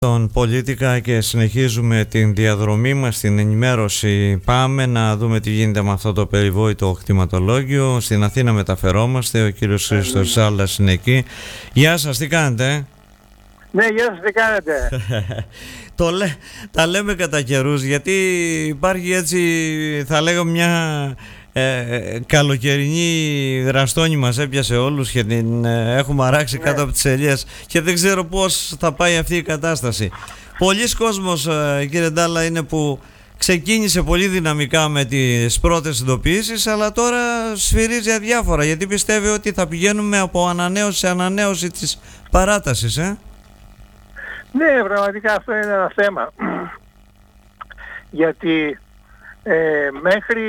Στον Πολίτικα και συνεχίζουμε την διαδρομή μας, την ενημέρωση. Πάμε να δούμε τι γίνεται με αυτό το περιβόητο κτηματολόγιο. Στην Αθήνα μεταφερόμαστε, ο κύριος Χρήστος Σάλλας είναι εκεί. Γεια σας, τι κάνετε? Ναι, γεια σας, τι κάνετε? Τα λέμε κατά καιρούς, γιατί υπάρχει έτσι, θα λέγω, μια καλοκαιρινή δραστόνη μας έπιασε όλους και την έχουμε αράξει κάτω από τις ελιές και δεν ξέρω πώς θα πάει αυτή η κατάσταση. Πολλοί κόσμος, κύριε Ντάλλα, είναι που ξεκίνησε πολύ δυναμικά με τις πρώτες ειδοποιήσεις, αλλά τώρα σφυρίζει αδιάφορα, γιατί πιστεύει ότι θα πηγαίνουμε από ανανέωση σε ανανέωση της παράτασης. Ναι, πραγματικά αυτό είναι ένα θέμα. Γιατί μέχρι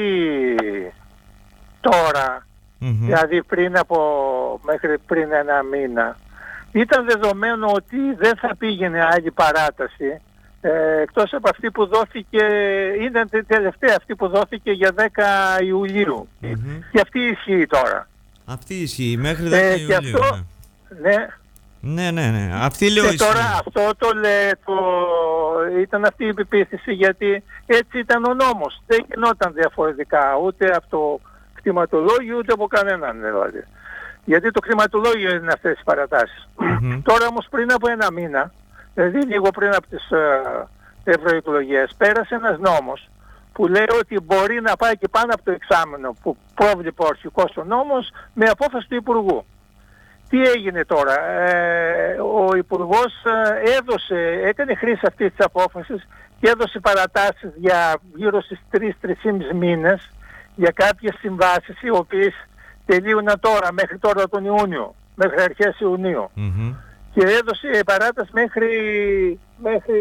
τώρα, δηλαδή μέχρι πριν ένα μήνα, ήταν δεδομένο ότι δεν θα πήγαινε άλλη παράταση, εκτός από αυτή που δόθηκε, ήταν η τελευταία αυτή που δόθηκε για 10 Ιουλίου. Και αυτή ισχύει τώρα. Αυτή ισχύει μέχρι 10 Ιουλίου. Και αυτό, ναι. Ναι. Αυτή λέω και τώρα αυτό ήταν αυτή η πεποίθηση, γιατί έτσι ήταν ο νόμος. Δεν γινόταν διαφορετικά ούτε από το κτηματολόγιο ούτε από κανέναν δηλαδή. Γιατί το κτηματολόγιο είναι αυτές τις παρατάσεις. Τώρα όμως πριν από ένα μήνα, δηλαδή λίγο πριν από τις ευρωεκλογές, πέρασε ένας νόμος που λέει ότι μπορεί να πάει και πάνω από το εξάμηνο που πρόβλεπε ο αρχικός ο νόμος με απόφαση του Υπουργού. Τι έγινε τώρα? Ο Υπουργός έκανε χρήση αυτής της απόφασης και έδωσε παρατάσεις για γύρω στις 3-3,5 μήνες για κάποιες συμβάσεις οι οποίες τελείωναν τώρα, μέχρι τώρα τον Ιούνιο, μέχρι αρχές Ιουνίου. Και έδωσε παράταση μέχρι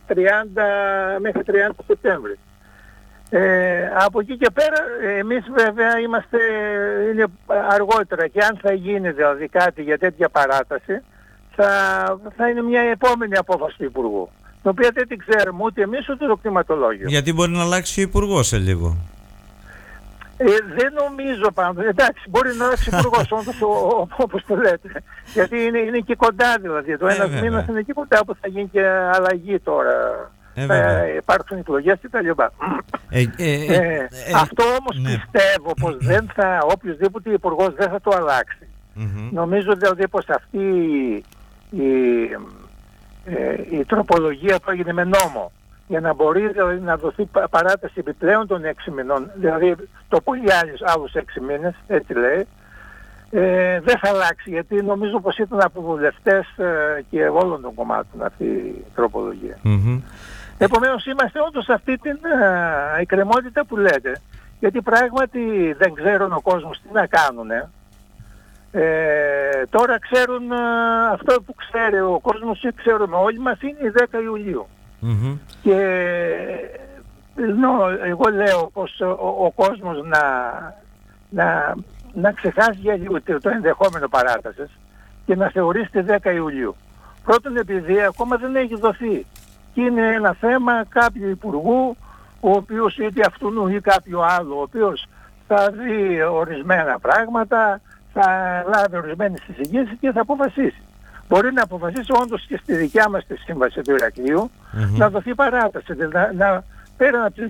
30 Σεπτέμβρη. Από εκεί και πέρα εμείς βέβαια είναι αργότερα, και αν θα γίνει δηλαδή κάτι για τέτοια παράταση θα είναι μια επόμενη απόφαση του Υπουργού, την οποία δεν την ξέρουμε ούτε εμείς ούτε το κτηματολόγιο. Γιατί μπορεί να αλλάξει ο Υπουργός σε λίγο. Δεν νομίζω πάντως. Εντάξει, μπορεί να αλλάξει ο Υπουργός όπως το λέτε, γιατί είναι και κοντά δηλαδή, το ένας μήνας είναι και κοντά που θα γίνει και αλλαγή τώρα. Θα υπάρξουν εκλογές και τα λοιπά. Αυτό όμως πιστεύω πως οποιοσδήποτε υπουργός δεν θα το αλλάξει. Νομίζω δηλαδή πως αυτή η τροπολογία που έγινε με νόμο, για να μπορεί δηλαδή να δοθεί παράταση επιπλέον των 6 μηνών, δηλαδή το πολύ άλλους 6 μήνες, έτσι λέει, δεν θα αλλάξει, γιατί νομίζω πως ήταν από βουλευτές και όλων των κομμάτων αυτή η τροπολογία. Επομένως είμαστε όντως σε αυτή την εκκρεμότητα που λέτε, γιατί πράγματι δεν ξέρουν ο κόσμος τι να κάνουν. Τώρα ξέρουν αυτό που ξέρει ο κόσμος και ξέρουμε όλοι μας, είναι η 10 Ιουλίου. Και εγώ λέω πως ο κόσμος να ξεχάσει για λίγο το ενδεχόμενο παράτασης και να θεωρήσει τη 10 Ιουλίου. Πρώτον, επειδή ακόμα δεν έχει δοθεί. Και είναι ένα θέμα κάποιου υπουργού, ο οποίος είτε αυτού ή κάποιο άλλο, ο οποίος θα δει ορισμένα πράγματα, θα λάβει ορισμένες εισηγήσεις και θα αποφασίσει. Μπορεί να αποφασίσει όντως και στη δικιά μας τη σύμβαση του Ηρακλείου να δοθεί παράταση, πέραν από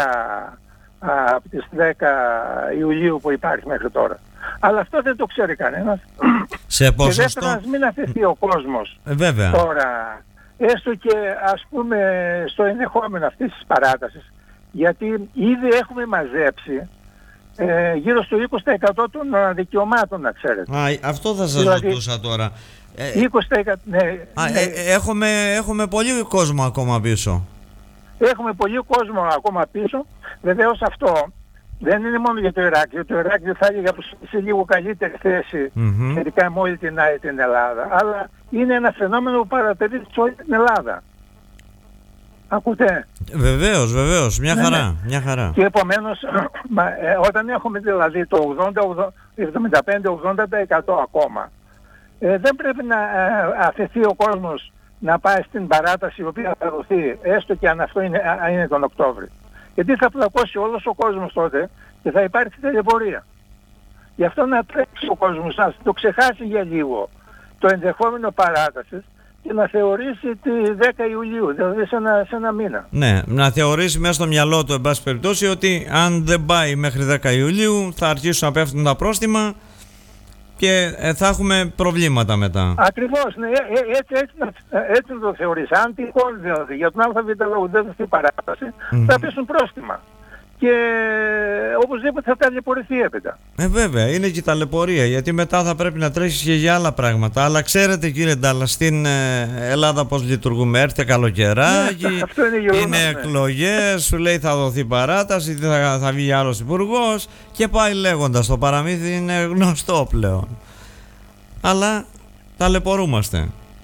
τις 10 Ιουλίου που υπάρχει μέχρι τώρα. Αλλά αυτό δεν το ξέρει κανένας. Σε ποσοστό... Και δεύτερον, ας μην αφαιθεί ο κόσμος τώρα, έστω και ας πούμε στο ενδεχόμενο αυτής της παράτασης, γιατί ήδη έχουμε μαζέψει γύρω στο 20% των δικαιωμάτων, να ξέρετε. Αυτό θα σας ρωτούσα τώρα. 20%, ναι. Έχουμε πολύ κόσμο ακόμα πίσω. Έχουμε πολύ κόσμο ακόμα πίσω. Βεβαίως αυτό δεν είναι μόνο για το Ηράκλειο. Το Ηράκλειο θα έλεγα σε λίγο καλύτερη θέση σχετικά με όλη την Ελλάδα. Αλλά είναι ένα φαινόμενο που παρατηρείται σε όλη την Ελλάδα. Ακούτε? Βεβαίως. Μια χαρά. Και επομένως, όταν έχουμε δηλαδή το 75-80% ακόμα, δεν πρέπει να αφαιθεί ο κόσμος να πάει στην παράταση η οποία θα δοθεί, έστω και αν αυτό είναι τον Οκτώβρη. Γιατί θα πλακώσει όλος ο κόσμος τότε και θα υπάρξει τελεπορία. Γι' αυτό να τρέξει ο κόσμος, να το ξεχάσει για λίγο το ενδεχόμενο παράτασης, και να θεωρήσει τη 10 Ιουλίου, δηλαδή σε ένα μήνα. Ναι, να θεωρήσει μέσα στο μυαλό του, εν πάση περιπτώσει, ότι αν δεν πάει μέχρι 10 Ιουλίου θα αρχίσουν να πέφτουν τα πρόστιμα και θα έχουμε προβλήματα μετά. Ακριβώς, ναι, έτσι το θεωρείς. Αν τυχόν δηλαδή για τον ΑΒ λόγο δεν δοθεί παράταση, θα πέσουν πρόστιμα. Και οπωσδήποτε θα ταλαιπωρηθεί έπειτα. Βέβαια, είναι και η ταλαιπωρία, γιατί μετά θα πρέπει να τρέξει και για άλλα πράγματα. Αλλά ξέρετε, κύριε Ντάλλα, στην Ελλάδα πώς λειτουργούμε. Έρθει καλοκαιράκι, είναι εκλογές, σου λέει θα δοθεί παράταση, θα βγει άλλος υπουργός και πάει λέγοντας. Το παραμύθι είναι γνωστό πλέον. Αλλά ταλαιπωρούμαστε.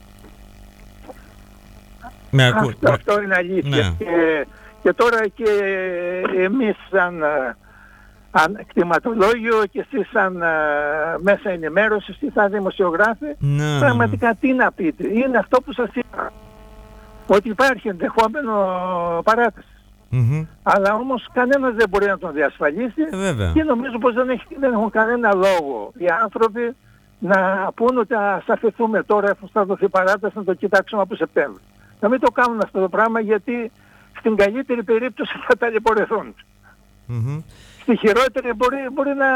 Αυτό είναι αλήθεια. Ναι. Και τώρα και εμείς σαν κτηματολόγιο και εσείς σαν μέσα ενημέρωσης ή σαν δημοσιογράφοι, πραγματικά τι να πείτε. Είναι αυτό που σας είπα, ότι υπάρχει ενδεχόμενο παράταση. Αλλά όμως κανένας δεν μπορεί να τον διασφαλίσει και νομίζω πως δεν έχουν κανένα λόγο οι άνθρωποι να πούν ότι ας αφαιθούμε τώρα εφόσον θα δοθεί παράταση να το κοιτάξουμε από Σεπτέμβριο. Να μην το κάνουν αυτό το πράγμα, γιατί στην καλύτερη περίπτωση θα ταλαιπωρηθούν. Στη χειρότερη μπορεί να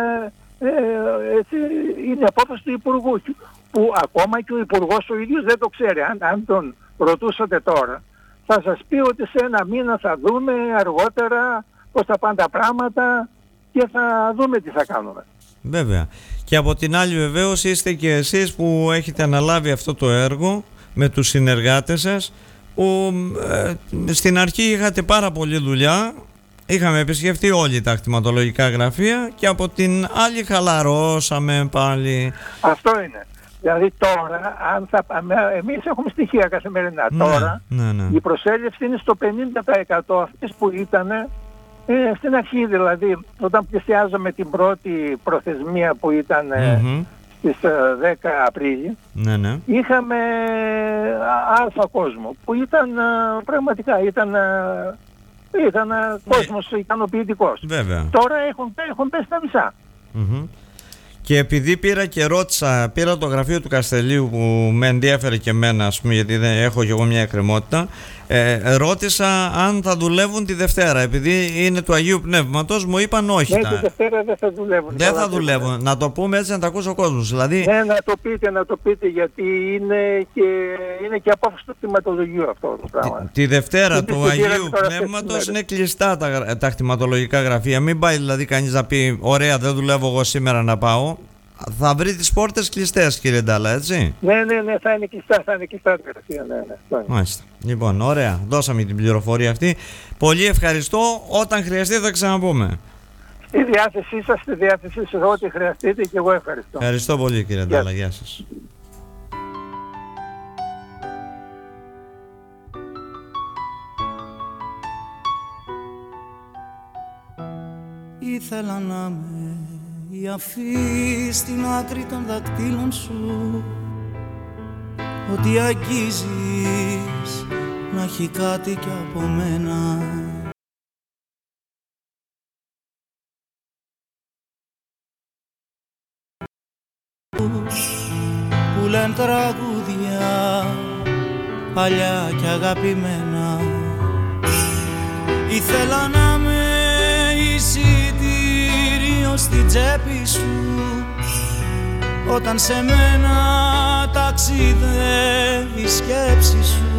είναι απόφαση του Υπουργού, που ακόμα και ο Υπουργός ο ίδιος δεν το ξέρει. Αν τον ρωτούσατε τώρα, θα σας πει ότι σε ένα μήνα θα δούμε αργότερα πώς θα πάνε τα πράγματα και θα δούμε τι θα κάνουμε. Βέβαια. Και από την άλλη βεβαίως είστε και εσείς που έχετε αναλάβει αυτό το έργο με τους συνεργάτες σας, που στην αρχή είχατε πάρα πολλή δουλειά, είχαμε επισκεφτεί όλοι τα κτηματολογικά γραφεία και από την άλλη χαλαρώσαμε πάλι. Αυτό είναι. Δηλαδή τώρα, εμείς έχουμε στοιχεία καθημερινά. Τώρα η προσέλευση είναι στο 50% αυτής που ήταν στην αρχή, δηλαδή όταν πλησιάζαμε την πρώτη προθεσμία που ήταν στις 10 Απρίλη, είχαμε αλφα κόσμο που ήταν πραγματικά ήταν κόσμος ικανοποιητικός. Τώρα έχουν πέσει τα μισά. Και επειδή πήρα το γραφείο του Καστελίου που με ενδιέφερε και εμένα, ας πούμε, γιατί δεν έχω και εγώ μια εκκρεμότητα, ρώτησα αν θα δουλεύουν τη Δευτέρα. Επειδή είναι του Αγίου Πνεύματος, μου είπαν όχι. Ναι, τη Δευτέρα δεν θα δουλεύουν. Δεν θα δουλεύουν. Να το πούμε έτσι, να το ακούσει ο κόσμος. Δηλαδή... Ναι, να το πείτε, γιατί είναι και απόφαση του κτηματολογίου αυτό το πράγμα. Τη Δευτέρα του Αγίου Πνεύματος είναι κλειστά τα κτηματολογικά γραφεία. Μην πάει δηλαδή κανείς να πει ωραία, δεν δουλεύω εγώ σήμερα να πάω. Θα βρει τις πόρτες κλειστές, κύριε Ντάλλα, έτσι. Ναι, θα είναι κλειστά τα γραφεία, ναι. Μάλιστα. Λοιπόν, ωραία. Δώσαμε την πληροφορία αυτή. Πολύ ευχαριστώ. Όταν χρειαστεί θα ξαναπούμε. Στη διάθεσή σας, ό,τι χρειαστείτε, και εγώ ευχαριστώ. Ευχαριστώ πολύ, κύριε Ντάλλα. Γεια σας. Ήθελα να είμαι η αφή στην άκρη των δακτύλων σου, ότι αγγίζεις να έχει κάτι κι από μένα. Που λένε τραγούδια παλιά κι αγαπημένα. Ήθελα να με εισιτήριο στην τσέπη σου, όταν σε μένα ταξιδεύει η σκέψη σου.